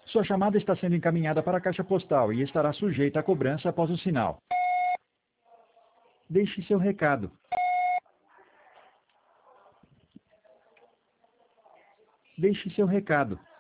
Sua chamada está sendo encaminhada para a caixa postal e estará sujeita a cobrança após o sinal. Deixe seu recado. Deixe seu recado.